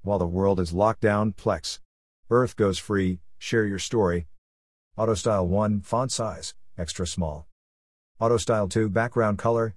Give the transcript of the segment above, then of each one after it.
While the world is locked down, Plex Earth goes free. Share your story. AutoStyle 1 font size, extra small. AutoStyle 2 background color,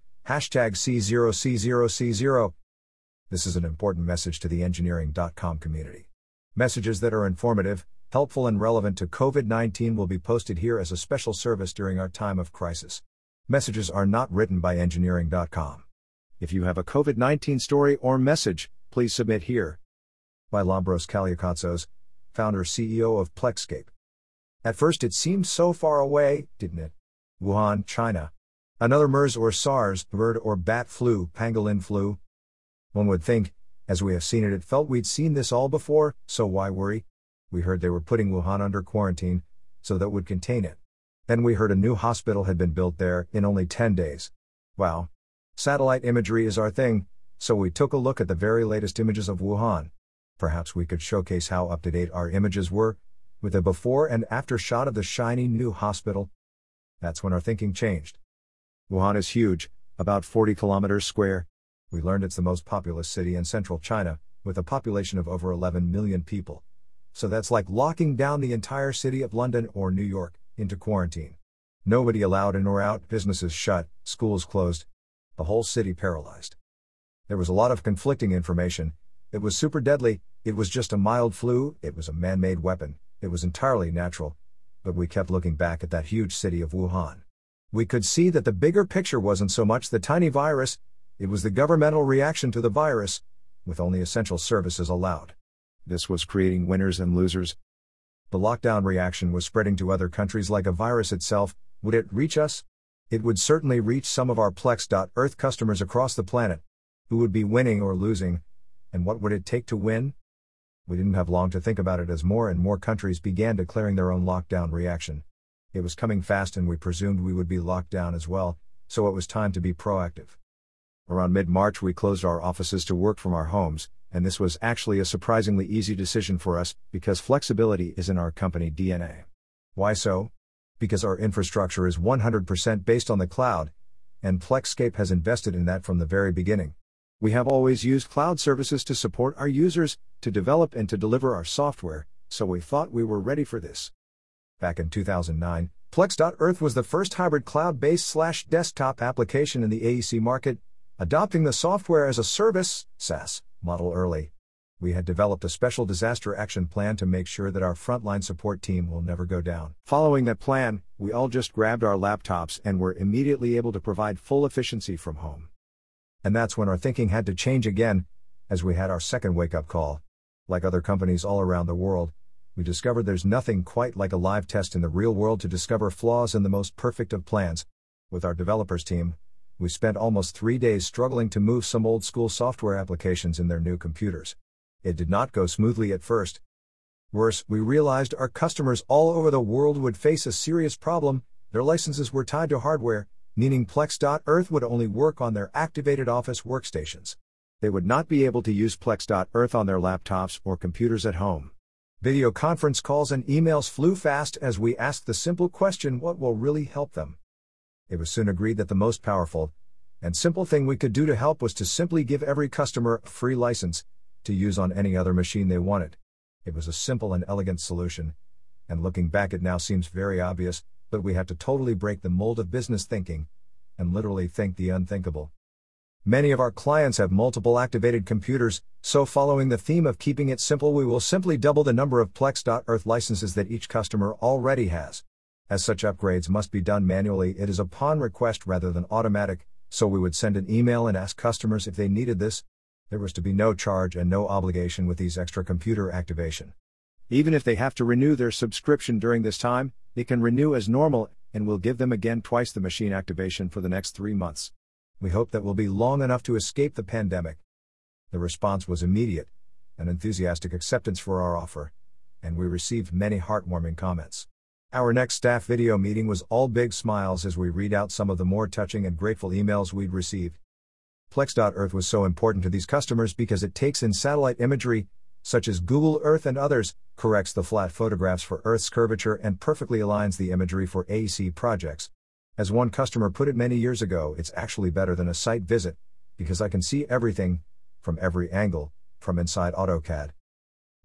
#C0C0C0. This is an important message to the engineering.com community. Messages that are informative, helpful and relevant to COVID-19 will be posted here as a special service during our time of crisis. Messages are not written by engineering.com. If you have a COVID-19 story or message, please submit here. By Lambros Kaliakatzos, founder CEO of Plexscape. At first it seemed so far away, didn't it? Wuhan, China. Another MERS or SARS, bird or bat flu, pangolin flu. One would think, as we have seen it felt we'd seen this all before, so why worry? We heard they were putting Wuhan under quarantine, so that would contain it. Then we heard a new hospital had been built there in only 10 days. Wow. Satellite imagery is our thing, so we took a look at the very latest images of Wuhan. Perhaps we could showcase how up-to-date our images were, with a before and after shot of the shiny new hospital. That's when our thinking changed. Wuhan is huge, about 40 kilometers square. We learned it's the most populous city in central China, with a population of over 11 million people. So that's like locking down the entire city of London or New York into quarantine. Nobody allowed in or out, businesses shut, schools closed. The whole city paralyzed. There was a lot of conflicting information. It was super deadly, it was just a mild flu, it was a man-made weapon, it was entirely natural. But we kept looking back at that huge city of Wuhan. We could see that the bigger picture wasn't so much the tiny virus, it was the governmental reaction to the virus, with only essential services allowed. This was creating winners and losers. The lockdown reaction was spreading to other countries like a virus itself. Would it reach us? It would certainly reach some of our Plex.Earth customers across the planet. Who would be winning or losing? And what would it take to win? We didn't have long to think about it as more and more countries began declaring their own lockdown reaction. It was coming fast and we presumed we would be locked down as well, so it was time to be proactive. Around mid-March we closed our offices to work from our homes, and this was actually a surprisingly easy decision for us, because flexibility is in our company DNA. Why so? Because our infrastructure is 100% based on the cloud, and Plexscape has invested in that from the very beginning. We have always used cloud services to support our users, to develop and to deliver our software, so we thought we were ready for this. Back in 2009, Plex.Earth was the first hybrid cloud-based/desktop application in the AEC market, adopting the software as a service, SaaS, model early. We had developed a special disaster action plan to make sure that our frontline support team will never go down. Following that plan, we all just grabbed our laptops and were immediately able to provide full efficiency from home. And that's when our thinking had to change again, as we had our second wake-up call. Like other companies all around the world, we discovered there's nothing quite like a live test in the real world to discover flaws in the most perfect of plans. With our developers team, we spent almost 3 days struggling to move some old-school software applications in their new computers. It did not go smoothly at first. Worse, we realized our customers all over the world would face a serious problem. Their licenses were tied to hardware, meaning Plex.Earth would only work on their activated Office workstations. They would not be able to use Plex.Earth on their laptops or computers at home. Video conference calls and emails flew fast as we asked the simple question, what will really help them? It was soon agreed that the most powerful and simple thing we could do to help was to simply give every customer a free license to use on any other machine they wanted. It was a simple and elegant solution, and looking back it now seems very obvious, but we had to totally break the mold of business thinking, and literally think the unthinkable. Many of our clients have multiple activated computers, so following the theme of keeping it simple, we will simply double the number of Plex.Earth licenses that each customer already has. As such upgrades must be done manually, it is upon request rather than automatic, so we would send an email and ask customers if they needed this. There was to be no charge and no obligation with these extra computer activation. Even if they have to renew their subscription during this time, they can renew as normal, and we'll give them again twice the machine activation for the next 3 months. We hope that will be long enough to escape the pandemic. The response was immediate, an enthusiastic acceptance for our offer, and we received many heartwarming comments. Our next staff video meeting was all big smiles as we read out some of the more touching and grateful emails we'd received. Plex.Earth was so important to these customers because it takes in satellite imagery, such as Google Earth and others, corrects the flat photographs for Earth's curvature and perfectly aligns the imagery for AEC projects. As one customer put it many years ago, it's actually better than a site visit, because I can see everything, from every angle, from inside AutoCAD.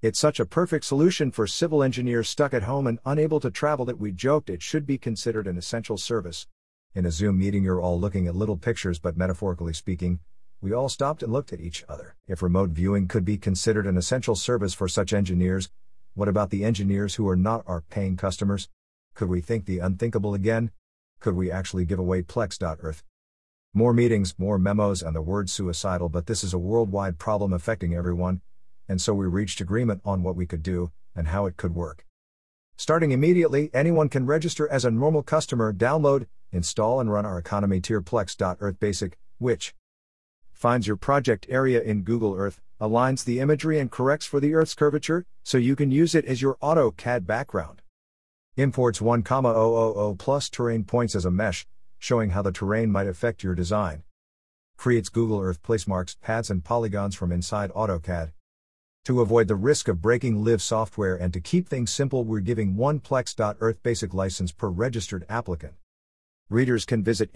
It's such a perfect solution for civil engineers stuck at home and unable to travel that we joked it should be considered an essential service. In a Zoom meeting, you're all looking at little pictures, but metaphorically speaking, we all stopped and looked at each other. If remote viewing could be considered an essential service for such engineers, what about the engineers who are not our paying customers? Could we think the unthinkable again? Could we actually give away Plex.Earth? More meetings, more memos, and the word suicidal, but this is a worldwide problem affecting everyone, and so we reached agreement on what we could do, and how it could work. Starting immediately, anyone can register as a normal customer, download, install and run our economy tier Plex.Earth Basic, which finds your project area in Google Earth, aligns the imagery and corrects for the Earth's curvature, so you can use it as your AutoCAD background. Imports 1,000 plus terrain points as a mesh, showing how the terrain might affect your design. Creates Google Earth placemarks, paths and polygons from inside AutoCAD. To avoid the risk of breaking live software and to keep things simple, we're giving one Plex.Earth Basic license per registered applicant. Readers can visit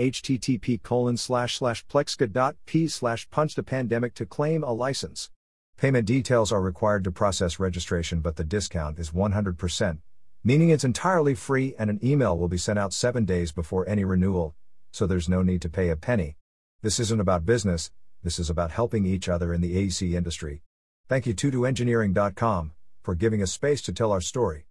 http://plexca.p/punchthepandemic to claim a license. Payment details are required to process registration, but the discount is 100%, meaning it's entirely free, and an email will be sent out 7 days before any renewal, so there's no need to pay a penny. This isn't about business, this is about helping each other in the AEC industry. Thank you to engineering.com for giving us space to tell our story.